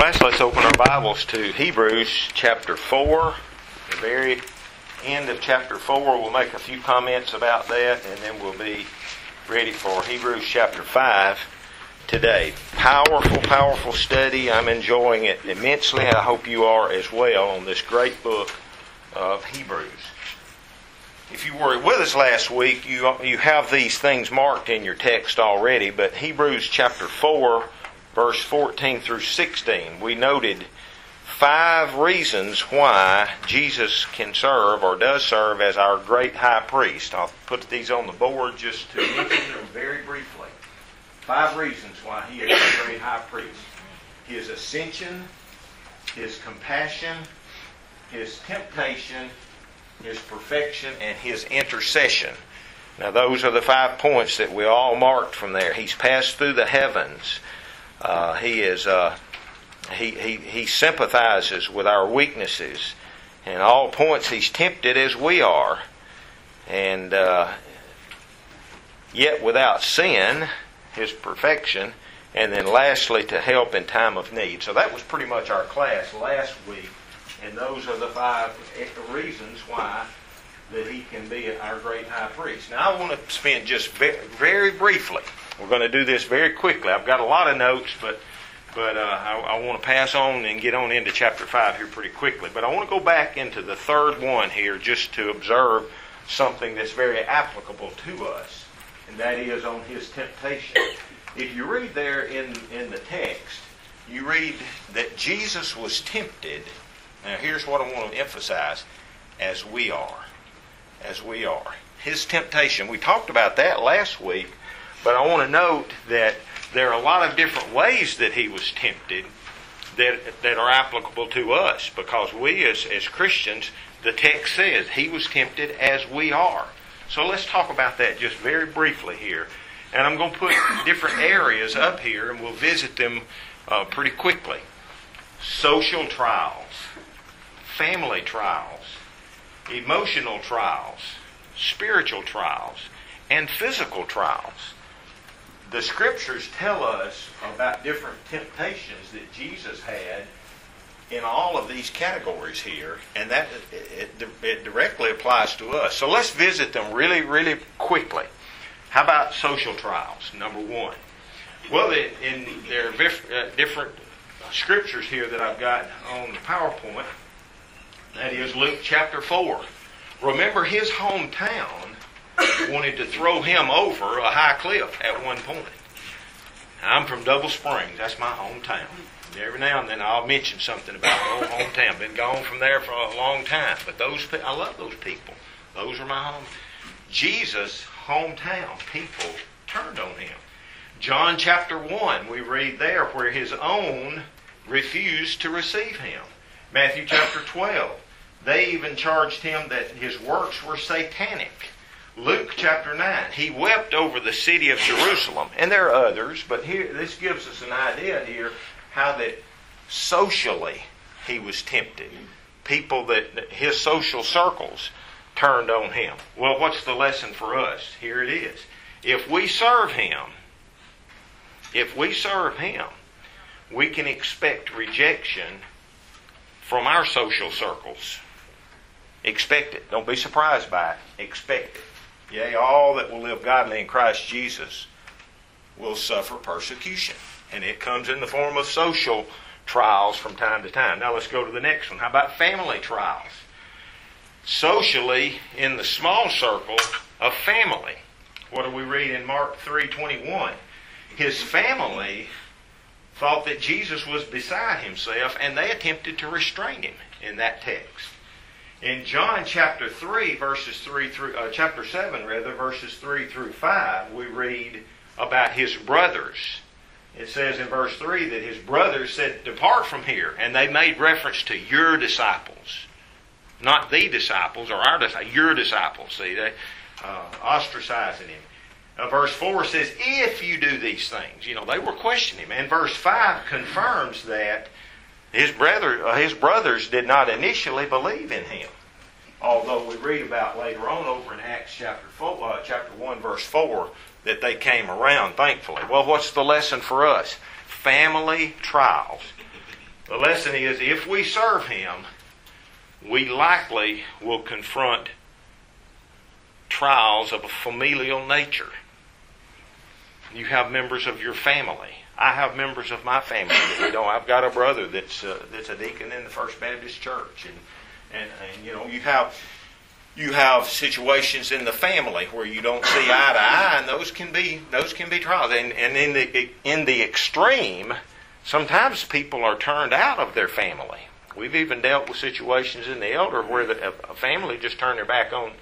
class, let's open our Bibles to Hebrews chapter 4. The very end of chapter 4, we'll make a few comments about that, and then we'll be ready for Hebrews chapter 5 today. Powerful study. I'm enjoying it immensely. I hope you are as well on this great book of Hebrews. If you were with us last week, you have these things marked in your text already, but Hebrews chapter 4, verse 14 through 16, we noted 5 reasons why Jesus can serve or does serve as our great high priest. I'll put these on the board just to mention them very briefly. 5 reasons why He is our great high priest. His ascension, His compassion, His temptation, His perfection, and His intercession. Now those are the 5 points that we all marked from there. He's passed through the heavens. He sympathizes with our weaknesses. And all points He's tempted as we are. And yet without sin, His perfection. And then lastly, to help in time of need. So that was pretty much our class last week. And those are the 5 reasons why that He can be our great high priest. Now I want to spend just very briefly. We're going to do this very quickly. I've got a lot of notes, but I want to pass on and get on into chapter 5 here pretty quickly. But I want to go back into the third one here just to observe something that's very applicable to us, and that is on His temptation. If you read there in the text, you read that Jesus was tempted. Now here's what I want to emphasize, as we are. As we are. His temptation. We talked about that last week, but I want to note that there are a lot of different ways that He was tempted that are applicable to us, because we as Christians, the text says He was tempted as we are. So let's talk about that just very briefly here. And I'm going to put different areas up here, and we'll visit them pretty quickly. Social trials, family trials, emotional trials, spiritual trials, and physical trials. The Scriptures tell us about different temptations that Jesus had in all of these categories here, and that it directly applies to us. So let's visit them really quickly. How about social trials, number 1? Well, there are different Scriptures here that I've got on the PowerPoint. That is Luke chapter 4. Remember, his hometown wanted to throw him over a high cliff at one point. I'm from Double Springs. That's my hometown. Every now and then I'll mention something about my old hometown. Been gone from there for a long time. But I love those people. Those are my home. Jesus' hometown people turned on Him. John chapter 1, we read there where His own refused to receive Him. Matthew chapter 12, they even charged Him that His works were satanic. Luke chapter 9, He wept over the city of Jerusalem. And there are others, but here this gives us an idea here how that socially He was tempted. People that His social circles turned on Him. Well, what's the lesson for us? Here it is. If we serve Him, we can expect rejection from our social circles. Expect it. Don't be surprised by it. Expect it. Yea, all that will live godly in Christ Jesus will suffer persecution. And it comes in the form of social trials from time to time. Now let's go to the next one. How about family trials? Socially, in the small circle of family. What do we read in Mark 3:21? His family thought that Jesus was beside Himself, and they attempted to restrain Him in that text. In John chapter 3, chapter 7, verses 3 through 5, we read about His brothers. It says in verse 3 that His brothers said, "Depart from here," and they made reference to your disciples, not the disciples or our disciples, your disciples. See, they ostracizing Him. Verse 4 says, "If you do these things," they were questioning Him. And verse 5 confirms that His brothers did not initially believe in Him. Although we read about later on over in Acts chapter 1, verse 4, that they came around, thankfully. Well, what's the lesson for us? Family trials. The lesson is, if we serve Him, we likely will confront trials of a familial nature. You have members of your family. I have members of my family. I've got a brother that's a deacon in the First Baptist Church, and you have situations in the family where you don't see eye to eye, and those can be trials. And in the extreme, sometimes people are turned out of their family. We've even dealt with situations in the elder where a family just turned their back on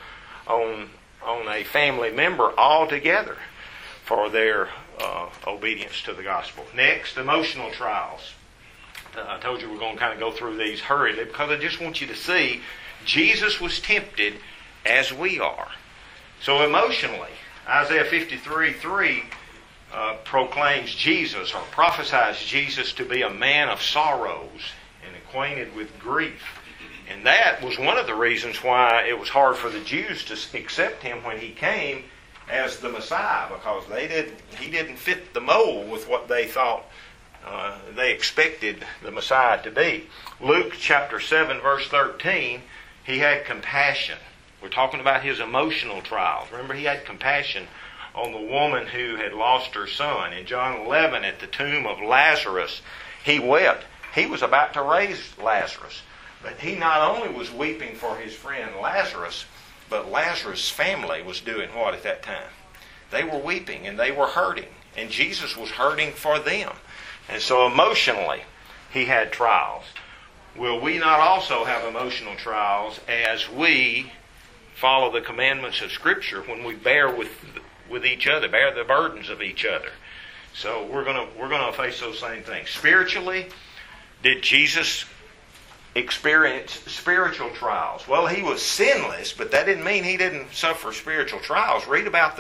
a family member altogether for their obedience to the gospel. Next, emotional trials. I told you we're going to kind of go through these hurriedly because I just want you to see Jesus was tempted as we are. So emotionally, Isaiah 53:3 proclaims Jesus, or prophesies Jesus, to be a man of sorrows and acquainted with grief. And that was one of the reasons why it was hard for the Jews to accept Him when He came as the Messiah, because He didn't fit the mold with what they thought they expected the Messiah to be. Luke chapter 7 verse 13, He had compassion. We're talking about His emotional trials. Remember, He had compassion on the woman who had lost her son. In John 11, at the tomb of Lazarus, He wept. He was about to raise Lazarus. But He not only was weeping for His friend Lazarus, but Lazarus' family was doing what at that time? They were weeping and they were hurting. And Jesus was hurting for them. And so emotionally, He had trials. Will we not also have emotional trials as we follow the commandments of Scripture when we bear with each other, bear the burdens of each other? So we're going to face those same things. Spiritually, did Jesus experience spiritual trials? Well, He was sinless, but that didn't mean He didn't suffer spiritual trials. Read about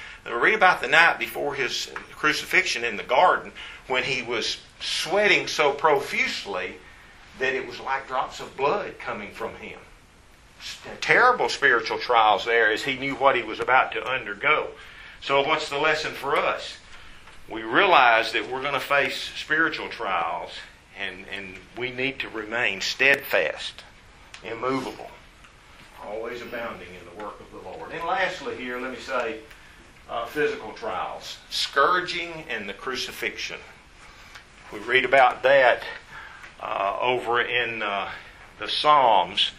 the night before His crucifixion in the garden, when He was sweating so profusely that it was like drops of blood coming from Him. Terrible spiritual trials there, as He knew what He was about to undergo. So what's the lesson for us? We realize that we're going to face spiritual trials, and we need to remain steadfast, immovable, always abounding in the work of the Lord. And lastly here, let me say, physical trials, scourging and the crucifixion. We read about that over in the Psalms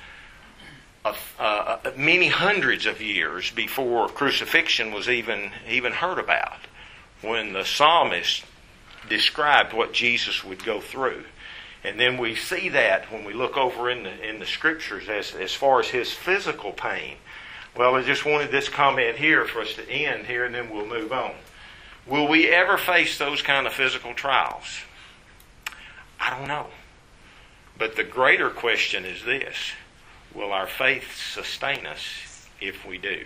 many hundreds of years before crucifixion was even heard about, when the psalmist described what Jesus would go through. And then we see that when we look over in the Scriptures as far as His physical pain. Well, I just wanted this comment here for us to end here, and then we'll move on. Will we ever face those kind of physical trials? I don't know. But the greater question is this: will our faith sustain us if we do?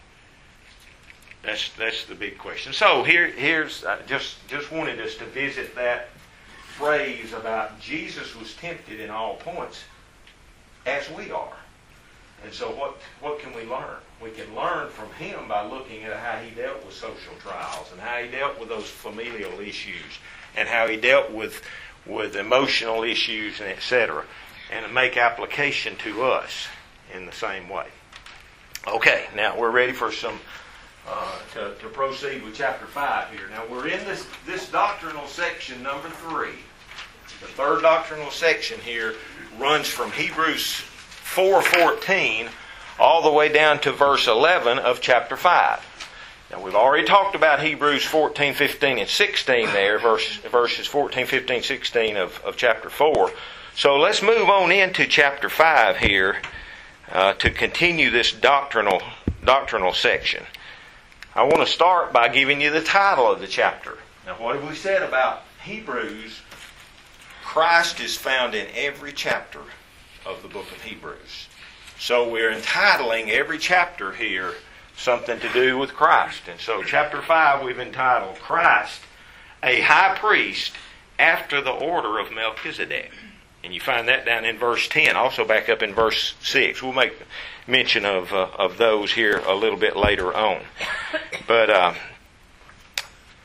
That's the big question. So here's just wanted us to visit that phrase about Jesus was tempted in all points as we are. And so what can we learn? We can learn from Him by looking at how He dealt with social trials, and how He dealt with those familial issues, and how He dealt with emotional issues, and etc., and to make application to us in the same way. Okay, now we're ready for some to proceed with chapter 5 here. Now we're in this doctrinal section number 3. The third doctrinal section here runs from Hebrews 4:14 all the way down to verse 11 of chapter 5. Now we've already talked about Hebrews 14, 15, and 16 there, verses 14, 15, 16 of chapter 4. So let's move on into chapter 5 here to continue this doctrinal section. I want to start by giving you the title of the chapter. Now, what have we said about Hebrews? Christ is found in every chapter of the book of Hebrews. So we're entitling every chapter here something to do with Christ. And so chapter 5 we've entitled Christ, a High Priest after the order of Melchizedek. And you find that down in verse 10, also back up in verse 6. We'll make mention of those here a little bit later on. But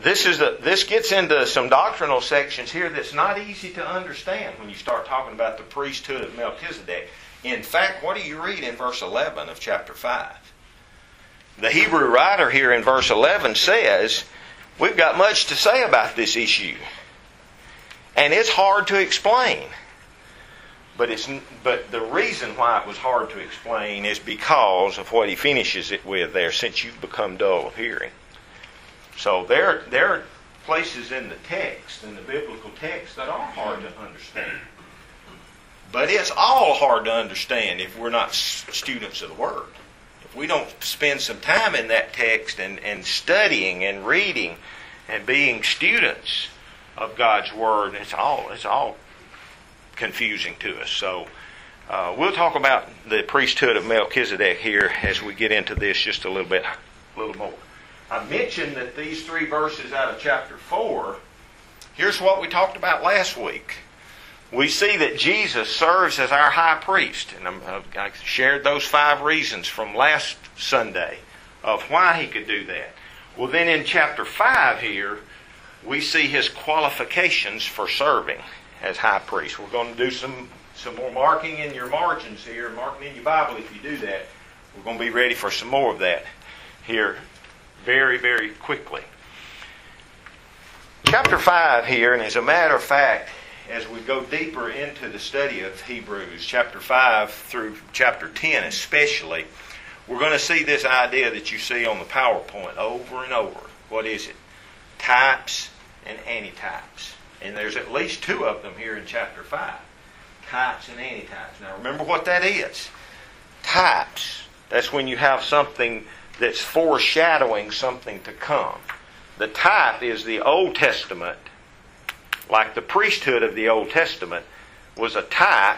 This gets into some doctrinal sections here that's not easy to understand when you start talking about the priesthood of Melchizedek. In fact, what do you read in verse 11 of chapter 5? The Hebrew writer here in verse 11 says, we've got much to say about this issue. And it's hard to explain. But the reason why it was hard to explain is because of what he finishes it with there, since you've become dull of hearing. So there are places in the text, in the biblical text, that are hard to understand. But it's all hard to understand if we're not students of the Word. If we don't spend some time in that text and studying and reading and being students of God's Word, it's all confusing to us. So we'll talk about the priesthood of Melchizedek here as we get into this just a little more. I mentioned that these 3 verses out of chapter 4, here's what we talked about last week. We see that Jesus serves as our high priest. And I shared those 5 reasons from last Sunday of why he could do that. Well, then in chapter 5 here, we see his qualifications for serving as high priest. We're going to do some more marking in your margins here, marking in your Bible if you do that. We're going to be ready for some more of that here very, very quickly. Chapter 5 here, and as a matter of fact, as we go deeper into the study of Hebrews, chapter 5 through chapter 10 especially, we're going to see this idea that you see on the PowerPoint over and over. What is it? Types and antitypes. And there's at least 2 of them here in chapter 5. Types and antitypes. Now remember what that is. Types. That's when you have something that's foreshadowing something to come. The type is the Old Testament, like the priesthood of the Old Testament was a type,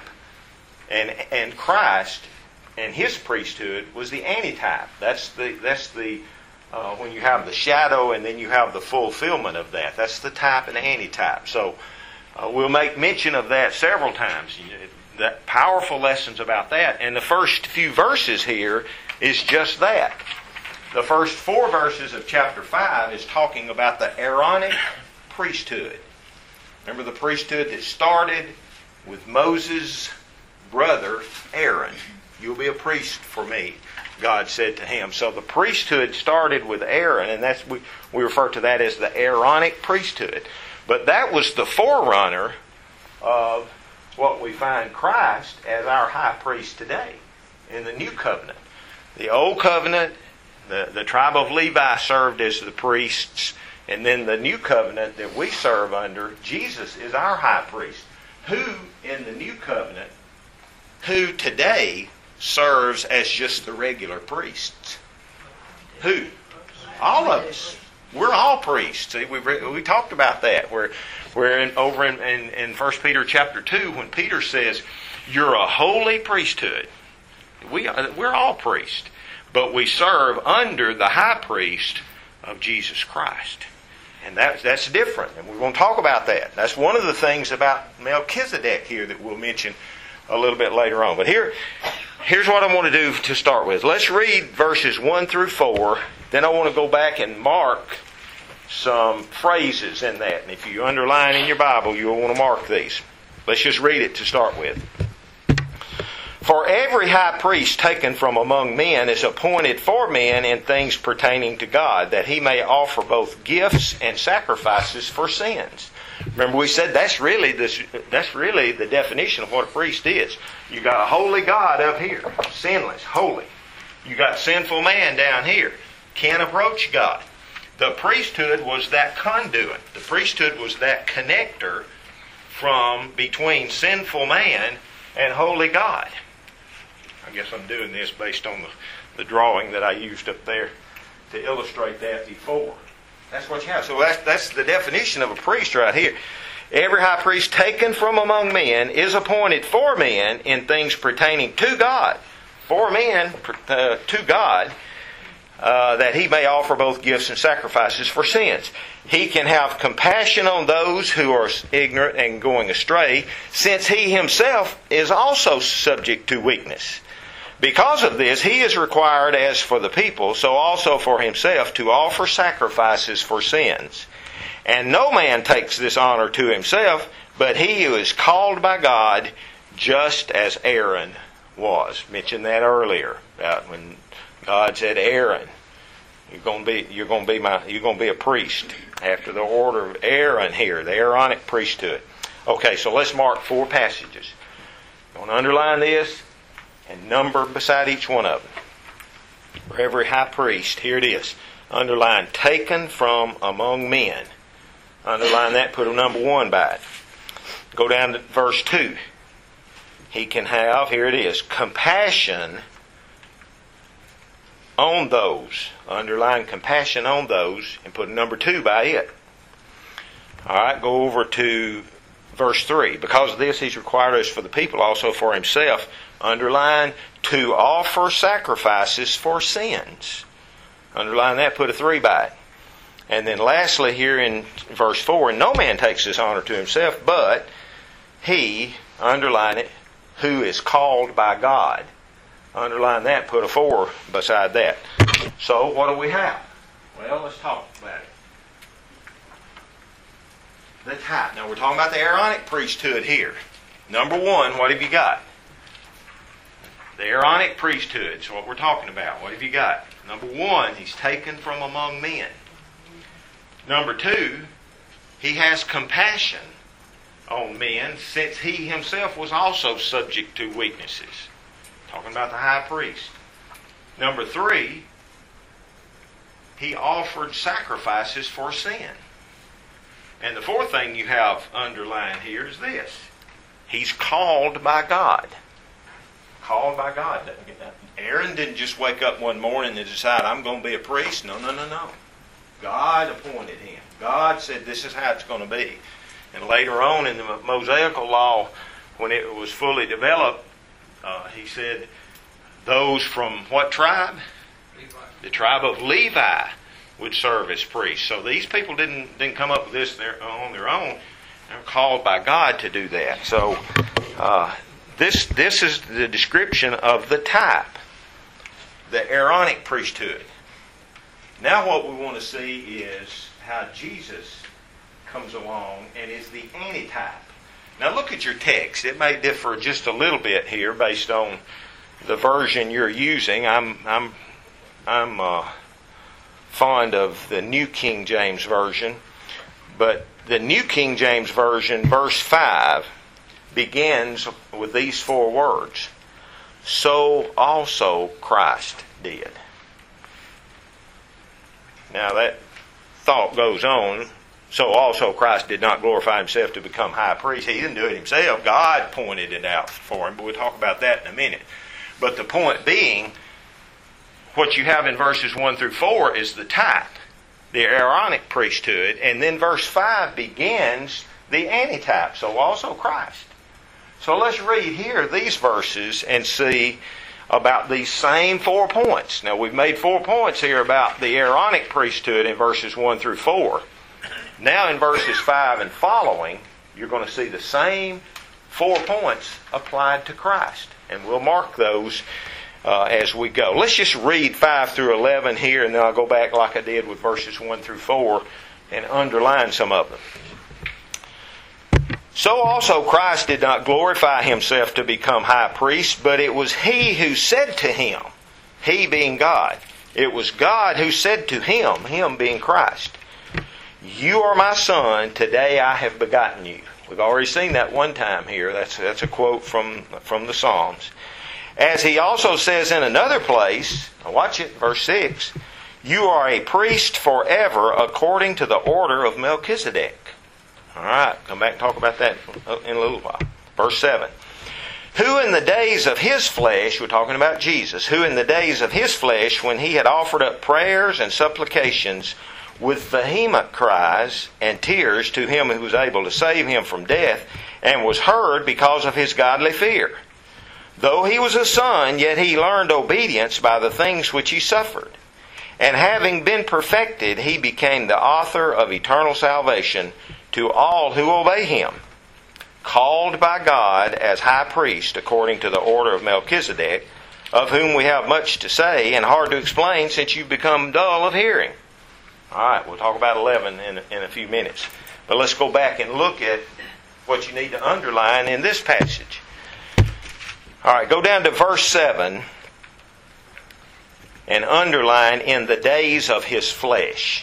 and Christ and His priesthood was the antitype. That's the when you have the shadow and then you have the fulfillment of that. That's the type and the antitype. So we'll make mention of that several times. That powerful lessons about that. And the first few verses here is just that. The first 4 verses of chapter 5 is talking about the Aaronic priesthood. Remember the priesthood that started with Moses' brother Aaron. You'll be a priest for me, God said to him. So the priesthood started with Aaron, and that's we refer to that as the Aaronic priesthood. But that was the forerunner of what we find Christ as our high priest today in the new covenant. The old covenant, the tribe of Levi served as the priests, and then the new covenant that we serve under, Jesus is our high priest, who in the new covenant, who today serves as just the regular priests. Who? All of us. We're all priests. See, we talked about that. We're over in 1 Peter chapter 2 when Peter says, you're a holy priesthood. We're all priests. But we serve under the high priest of Jesus Christ. And that's different. And we're going to talk about that. That's one of the things about Melchizedek here that we'll mention a little bit later on. But here's what I want to do to start with. Let's read verses 1 through 4. Then I want to go back and mark some phrases in that. And if you underline in your Bible, you'll want to mark these. Let's just read it to start with. For every high priest taken from among men is appointed for men in things pertaining to God, that he may offer both gifts and sacrifices for sins. Remember we said that's really the definition of what a priest is. You got a holy God up here, sinless, holy. You got sinful man down here, can't approach God. The priesthood was that conduit. The priesthood was that connector from between sinful man and holy God. I guess I'm doing this based on the drawing that I used up there to illustrate that before. That's what you have. So that's the definition of a priest right here. Every high priest taken from among men is appointed for men in things pertaining to God. For men, to God, that he may offer both gifts and sacrifices for sins. He can have compassion on those who are ignorant and going astray, since he himself is also subject to weakness. Because of this, he is required, as for the people, so also for himself, to offer sacrifices for sins. And no man takes this honor to himself, but he who is called by God, just as Aaron was. Mentioned that earlier, about when God said, Aaron, you're going to be a priest after the order of Aaron here, the Aaronic priesthood. Okay, so let's mark 4 passages. You want to underline this and number beside each one of them. For every high priest, here it is. Underline, taken from among men. Underline that, put a number 1 by it. Go down to verse 2. He can have, here it is, compassion on those. Underline compassion on those and put a number 2 by it. Alright, go over to verse 3. Because of this, He's required us for the people, also for Himself. Underline, to offer sacrifices for sins. Underline that, put a 3 by it. And then lastly here in verse 4, and no man takes this honor to himself, but he, underline it, who is called by God. Underline that, put a 4 beside that. So what do we have? Well, let's talk about it. The type. Now we're talking about the Aaronic priesthood here. Number 1, what have you got? The Aaronic priesthood is what we're talking about. What have you got? Number 1, he's taken from among men. Number 2, he has compassion on men, since he himself was also subject to weaknesses. Talking about the high priest. Number 3, he offered sacrifices for sin. And the 4th thing you have underlined here is this. He's called by God. Called by God. Aaron didn't just wake up one morning and decide, I'm going to be a priest. No. God appointed him. God said this is how it's going to be. And later on in the Mosaical law, when it was fully developed, he said, those from what tribe? Levi. The tribe of Levi would serve as priests. So these people didn't come up with this on their own. They were called by God to do that. So this is the description of the type, the Aaronic priesthood. Now what we want to see is how Jesus comes along and is the antitype. Now look at your text. It may differ just a little bit here based on the version you're using. I'm fond of the New King James Version, but the New King James Version, verse 5, begins with these 4 words. So also Christ did. Now that thought goes on. So also Christ did not glorify Himself to become high priest. He didn't do it Himself. God pointed it out for Him. But we'll talk about that in a minute. But the point being, what you have in verses 1 through 4 is the type, the Aaronic priesthood. And then verse 5 begins the antitype. So also Christ. So let's read here these verses and see about these same 4 points. Now we've made 4 points here about the Aaronic priesthood in verses 1 through 4. Now in verses 5 and following, you're going to see the same 4 points applied to Christ. And we'll mark those as we go. Let's just read 5 through 11 here, and then I'll go back like I did with verses 1 through 4 and underline some of them. So also Christ did not glorify Himself to become high priest, but it was He who said to Him, He being God, it was God who said to Him, Him being Christ, You are my Son, today I have begotten you. We've already seen that one time here. That's a quote from the Psalms. As He also says in another place, watch it, verse 6, You are a priest forever according to the order of Melchizedek. All right, come back and talk about that in a little while. Verse 7. Who in the days of His flesh, we're talking about Jesus, who in the days of His flesh, when He had offered up prayers and supplications with vehement cries and tears to Him who was able to save Him from death, and was heard because of His godly fear. Though He was a Son, yet He learned obedience by the things which He suffered. And having been perfected, He became the author of eternal salvation to all who obey Him, called by God as high priest according to the order of Melchizedek, of whom we have much to say and hard to explain since you've become dull of hearing. All right, we'll talk about 11 in a few minutes. But let's go back and look at what you need to underline in this passage. All right, go down to verse 7 and underline in the days of his flesh.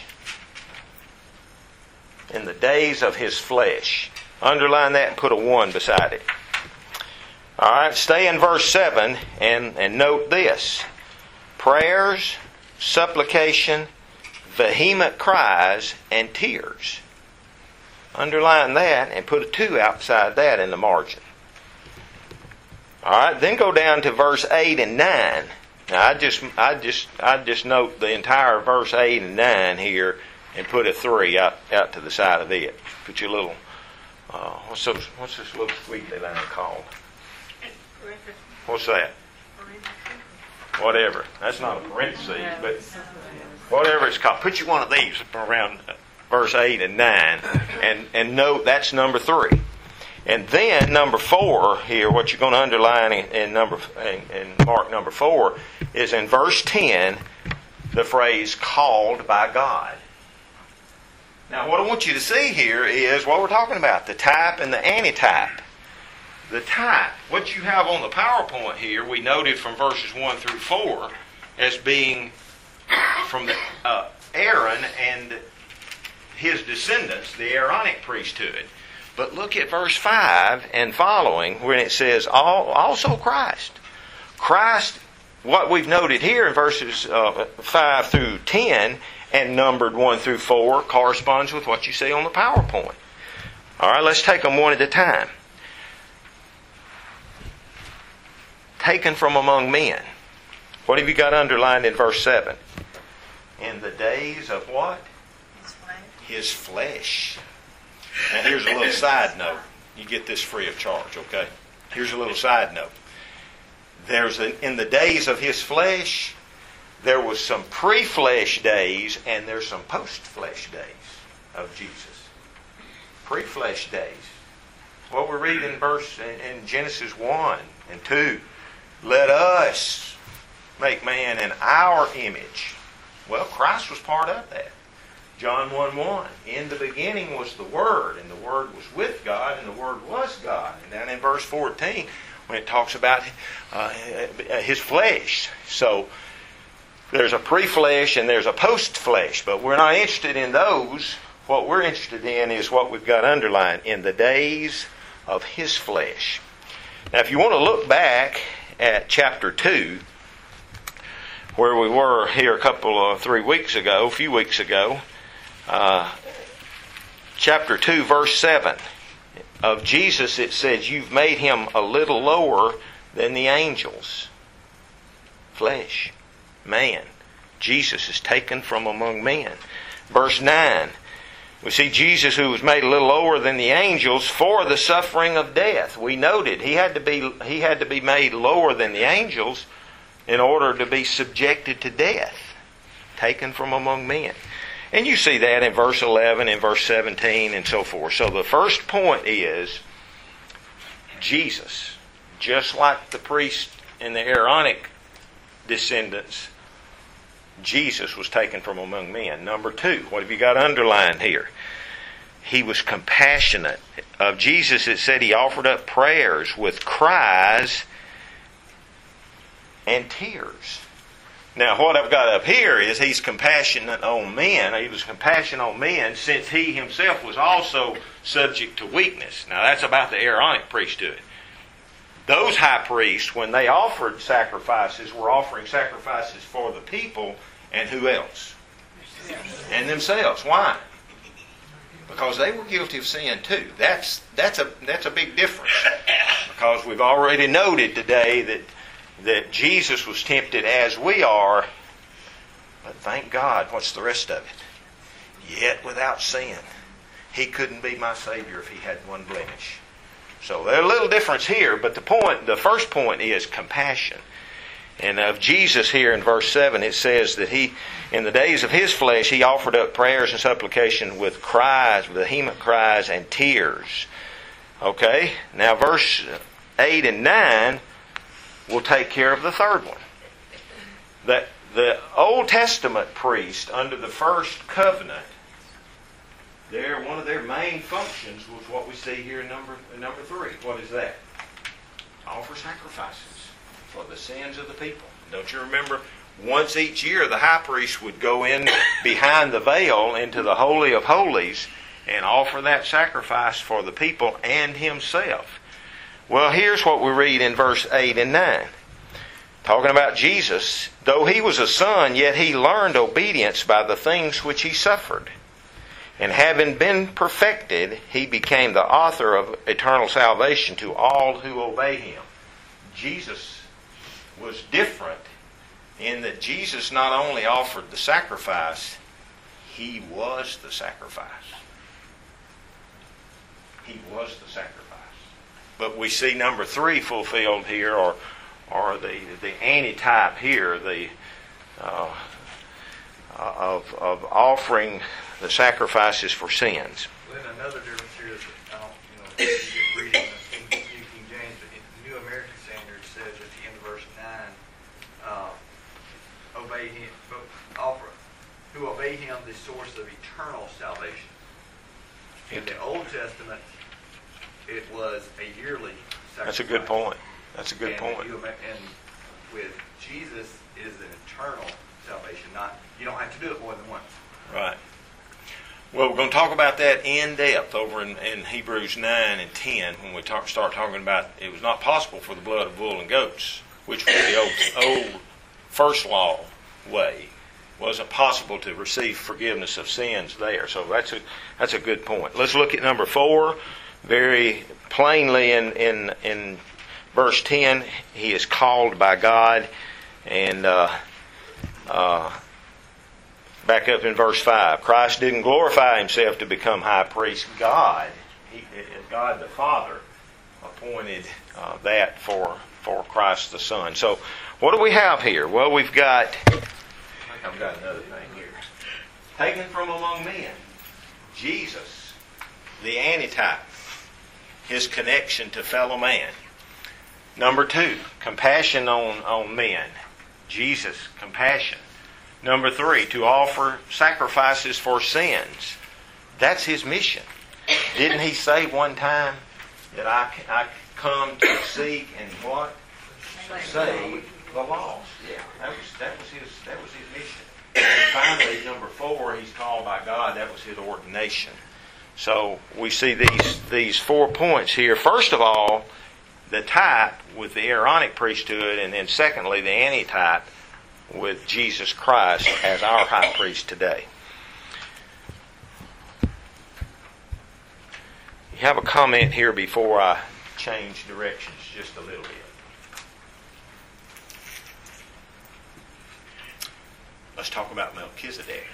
In the days of his flesh. Underline that and put a 1 beside it. All right, stay in verse 7 and note this. Prayers, supplication, vehement cries, and tears. Underline that and put a 2 outside that in the margin. All right, then go down to verse 8 and 9. Now I just note the entire verse 8 and 9 here and put a 3 out to the side of it. Put your little what's this little squiggly line called? What's that? Whatever. That's not a parenthesis, but whatever it's called. Put you one of these around verse 8 and 9 and note that's number 3. And then number 4 here, what you're going to underline in mark number 4 is in verse 10, the phrase called by God. Now what I want you to see here is what we're talking about, the type and the antitype. The type, what you have on the PowerPoint here, we noted from verses 1 through 4 as being from Aaron and his descendants, the Aaronic priesthood. But look at verse 5 and following when it says also Christ. Christ, what we've noted here in verses 5 through 10 and numbered 1 through 4 corresponds with what you see on the PowerPoint. All right, let's take them one at a time. Taken from among men. What have you got underlined in verse 7? In the days of what? His flesh. Now here's a little side note. You get this free of charge, okay? Here's a little side note. In the days of his flesh, there was some pre-flesh days and there's some post-flesh days of Jesus. Pre-flesh days. What we read in Genesis 1 and 2. Let us make man in our image. Well, Christ was part of that. John 1:1. In the beginning was the Word, and the Word was with God, and the Word was God. And then in verse 14, when it talks about his flesh. So there's a pre-flesh and there's a post-flesh, but we're not interested in those. What we're interested in is what we've got underlined, in the days of his flesh. Now, if you want to look back at chapter 2, where we were here a few weeks ago, chapter 2, verse 7 of Jesus, it says, you've made him a little lower than the angels. Flesh, man. Jesus is taken from among men. Verse 9, we see Jesus, who was made a little lower than the angels for the suffering of death. We noted he had to be made lower than the angels in order to be subjected to death, taken from among men. And you see that in verse 11, in verse 17, and so forth. So the first point is Jesus, just like the priest and the Aaronic descendants, Jesus was taken from among men. Number 2, what have you got underlined here? He was compassionate. Of Jesus, it said he offered up prayers with cries and tears. Now, what I've got up here is he's compassionate on men. He was compassionate on men since he himself was also subject to weakness. Now, that's about the Aaronic priesthood. Those high priests, when they offered sacrifices, were offering sacrifices for the people and who else? And themselves. Why? Because they were guilty of sin too. That's a big difference. Because we've already noted today that Jesus was tempted as we are, but thank God, what's the rest of it? Yet without sin. He couldn't be my Savior if he had one blemish. So there's a little difference here, but the first point is compassion. And of Jesus here in verse 7, it says that he, in the days of his flesh, he offered up prayers and supplication with cries, vehement cries and tears. Okay? Now verse 8 and 9 will take care of the third one. The Old Testament priest under the first covenant, one of their main functions was what we see here in number 3. What is that? Offer sacrifices for the sins of the people. Don't you remember? Once each year, the high priest would go in behind the veil into the Holy of Holies and offer that sacrifice for the people and himself. Well, here's what we read in verse 8 and 9. Talking about Jesus, though he was a son, yet he learned obedience by the things which he suffered. And having been perfected, he became the author of eternal salvation to all who obey him. Jesus was different in that Jesus not only offered the sacrifice, he was the sacrifice. He was the sacrifice. But we see number 3 fulfilled here, or the antitype here, of offering the sacrifices for sins. Well, then another difference here is that you get reading the New King James, but in the New American Standard says at the end of verse 9, obey him, who obey him, the source of eternal salvation. In the Old Testament, it was a yearly sacrifice. That's a good point. That's a good point. And with Jesus, it is an eternal salvation. You don't have to do it more than once. Right. Well, we're going to talk about that in depth over in Hebrews 9 and 10 when we start talking about it was not possible for the blood of bull and goats, which was the old first law way. It wasn't possible to receive forgiveness of sins there. So that's a good point. Let's look at number 4. Very plainly in verse 10, he is called by God. And back up in verse 5. Christ didn't glorify himself to become high priest. God the Father appointed that for Christ the Son. So what do we have here? Well, we've got, I think I've got another thing here. Taken from among men, Jesus, the antitype, his connection to fellow man. Number 2, compassion on men. Jesus, compassion. Number 3, to offer sacrifices for sins. That's his mission. Didn't he say one time that I come to seek and what? Save the lost. Yeah, that was his mission. And finally, number 4, he's called by God. That was his ordination. So we see these 4 points here. First of all, the type with the Aaronic priesthood, and then secondly, the antitype with Jesus Christ as our high priest today. You have a comment here before I change directions just a little bit. Let's talk about Melchizedek.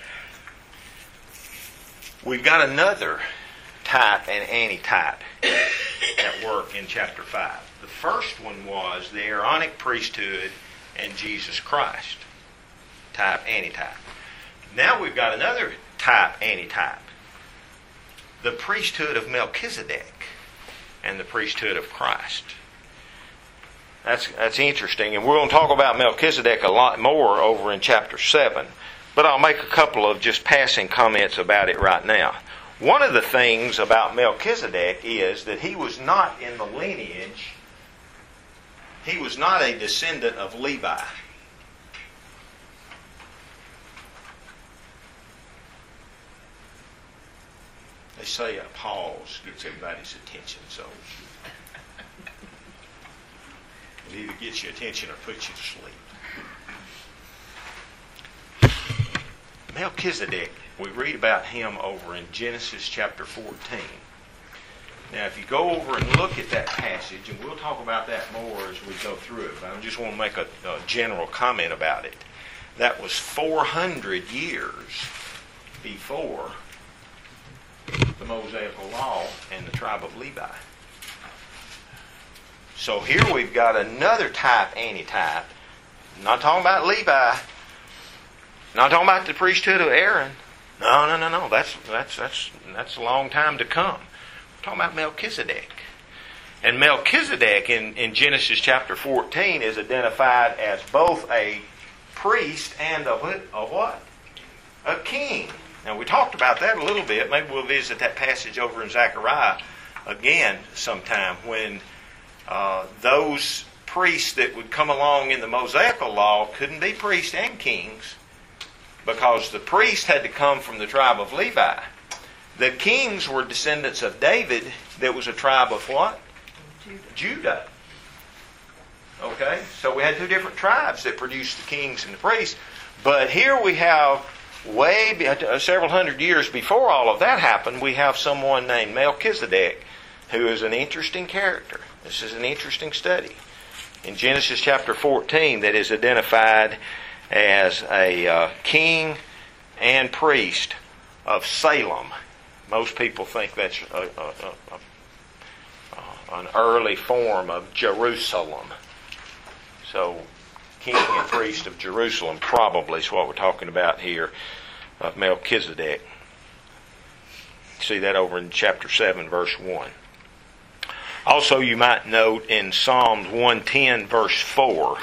We've got another type and antitype at work in chapter 5. The first one was the Aaronic priesthood and Jesus Christ. Type, antitype. Now we've got another type, antitype. The priesthood of Melchizedek and the priesthood of Christ. That's interesting, and we're going to talk about Melchizedek a lot more over in chapter 7. But I'll make a couple of just passing comments about it right now. One of the things about Melchizedek is that he was not in the lineage, he was not a descendant of Levi. They say a pause gets everybody's attention, so it either gets your attention or puts you to sleep. Melchizedek, we read about him over in Genesis chapter 14. Now, if you go over and look at that passage, and we'll talk about that more as we go through it, but I just want to make a general comment about it. That was 400 years before the Mosaical law and the tribe of Levi. So here we've got another type, antitype. Not talking about Levi. Not talking about the priesthood of Aaron. No. That's a long time to come. We're talking about Melchizedek. And Melchizedek in Genesis chapter 14 is identified as both a priest and a what? A king. Now, we talked about that a little bit. Maybe we'll visit that passage over in Zechariah again sometime, when those priests that would come along in the Mosaical law couldn't be priests and kings, because the priest had to come from the tribe of Levi. The kings were descendants of David, that was a tribe of what? Judah. Okay, so we had two different tribes that produced the kings and the priests. But here we have, several hundred years before all of that happened, we have someone named Melchizedek, who is an interesting character. This is an interesting study. In Genesis chapter 14, that is identified as a king and priest of Salem. Most people think that's an early form of Jerusalem. So, king and priest of Jerusalem probably is what we're talking about here, of Melchizedek. See that over in chapter 7, verse 1. Also, you might note in Psalms 110, verse 4,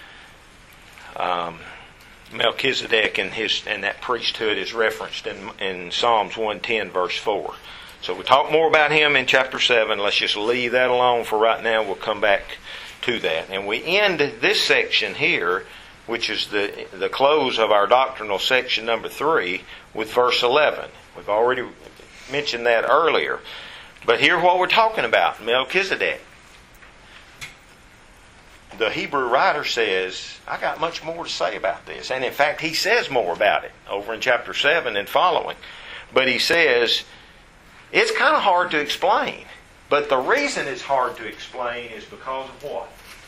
Melchizedek and that priesthood is referenced in Psalms 110, verse 4. So we'll talk more about him in chapter 7. Let's just leave that alone for right now. We'll come back to that. And we end this section here, which is the close of our doctrinal section number 3, with verse 11. We've already mentioned that earlier. But here's what we're talking about, Melchizedek. The Hebrew writer says, I got much more to say about this. And in fact, he says more about it over in chapter 7 and following. But he says, it's kind of hard to explain. But the reason it's hard to explain is because of what?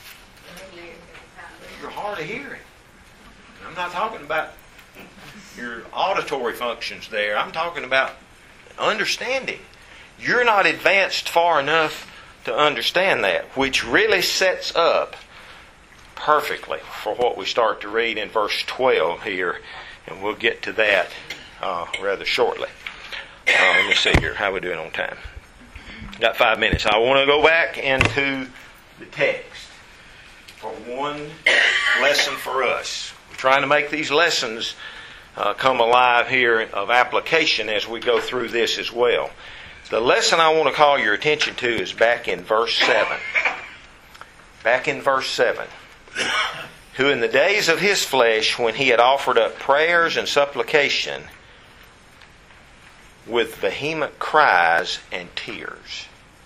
You're hard of hearing. I'm not talking about your auditory functions there. I'm talking about understanding. You're not advanced far enough to understand that, which really sets up perfectly for what we start to read in verse 12 here, and we'll get to that rather shortly. Let me see here. How are we doing on time? Got 5 minutes. I want to go back into the text for one lesson for us. We're trying to make these lessons come alive here of application as we go through this as well. The lesson I want to call your attention to is back in verse 7. Back in verse 7. Who in the days of his flesh, when he had offered up prayers and supplication with vehement cries and tears.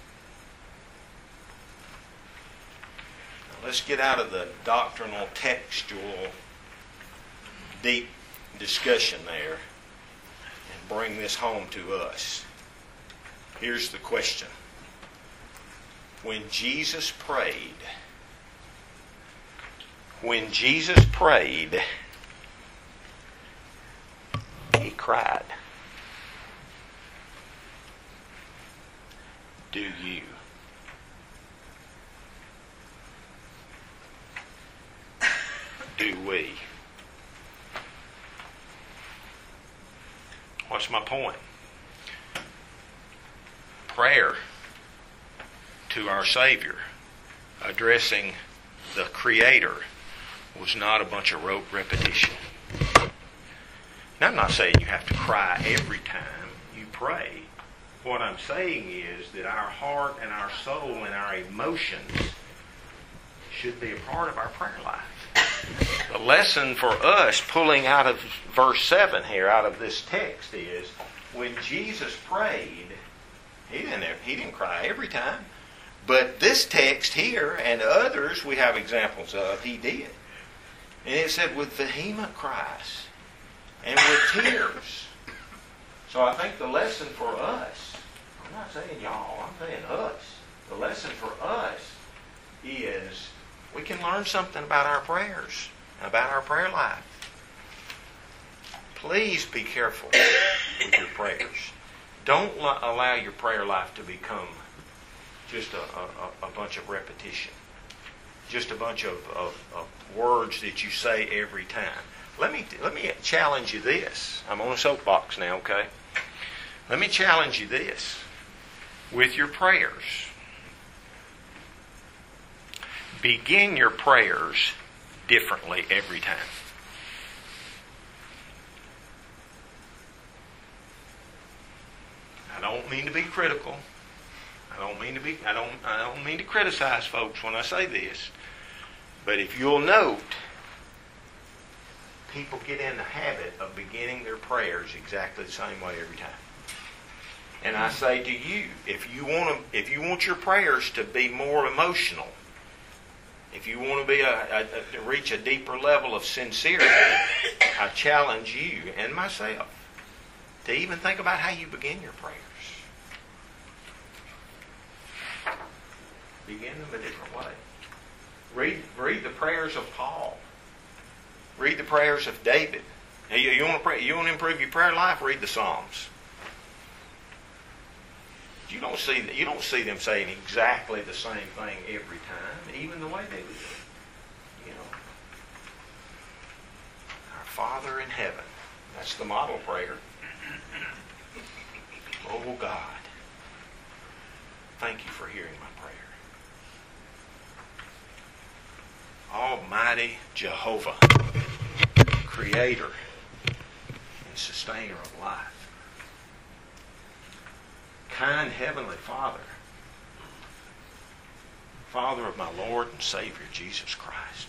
Now let's get out of the doctrinal, textual, deep discussion there and bring this home to us. Here's the question. When Jesus prayed, he cried. Do you? Do we? What's my point? Prayer to our Savior, addressing the Creator, was not a bunch of rote repetition. Now, I'm not saying you have to cry every time you pray. What I'm saying is that our heart and our soul and our emotions should be a part of our prayer life. The lesson for us pulling out of verse 7 here, out of this text, is when Jesus prayed, he didn't cry every time. But this text here and others we have examples of, he did. And it said with vehement cries and with tears. So I think the lesson for us, I'm not saying y'all, I'm saying us. The lesson for us is we can learn something about our prayers, about our prayer life. Please be careful with your prayers. Don't allow your prayer life to become just a bunch of repetition. Just a bunch of words that you say every time. Let me challenge you this. I'm on a soapbox now, okay? Let me challenge you this. With your prayers, begin your prayers differently every time. don't mean to be critical. I don't mean to criticize folks when I say this. But if you'll note, people get in the habit of beginning their prayers exactly the same way every time. And I say to you, if you want your prayers to be more emotional, if you want to reach a deeper level of sincerity, I challenge you and myself to even think about how you begin your prayers. Begin them a different way. Read the prayers of Paul. Read the prayers of David. You want to improve your prayer life? Read the Psalms. You don't see them saying exactly the same thing every time, even the way they do it. Our Father in heaven. That's the model prayer. Oh God, thank you for hearing my prayer. Almighty Jehovah, Creator and Sustainer of life. Kind Heavenly Father, Father of my Lord and Savior, Jesus Christ.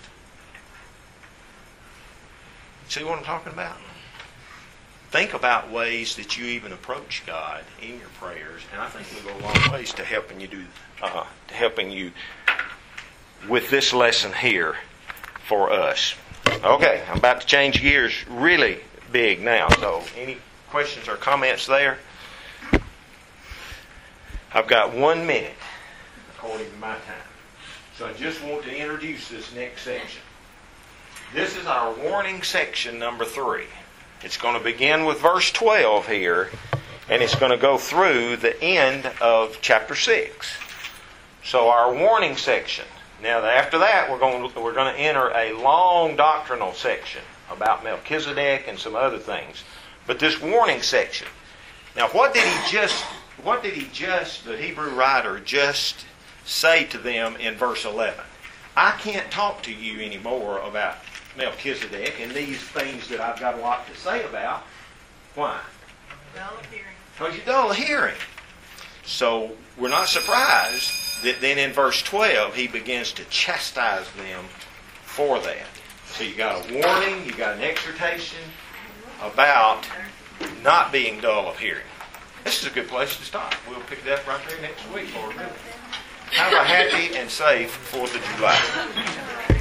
See what I'm talking about? Think about ways that you even approach God in your prayers, and I think we'll go a long ways to helping you with this lesson here for us. Okay, I'm about to change gears really big now. So, any questions or comments there? I've got 1 minute, according to my time. So I just want to introduce this next section. This is our warning section number 3. It's going to begin with verse 12 here, and it's going to go through the end of chapter 6. So our warning section. Now after that, we're going to enter a long doctrinal section about Melchizedek and some other things. But this warning section. Now what did the Hebrew writer just say to them in verse 11? I can't talk to you anymore about Melchizedek and these things that I've got a lot to say about. Why? Dull of hearing. Because you're dull of hearing. So we're not surprised that then in verse 12 he begins to chastise them for that. So you got a warning, you got an exhortation about not being dull of hearing. This is a good place to stop. We'll pick it up right there next week, Lord willing. Have a happy and safe 4th of July.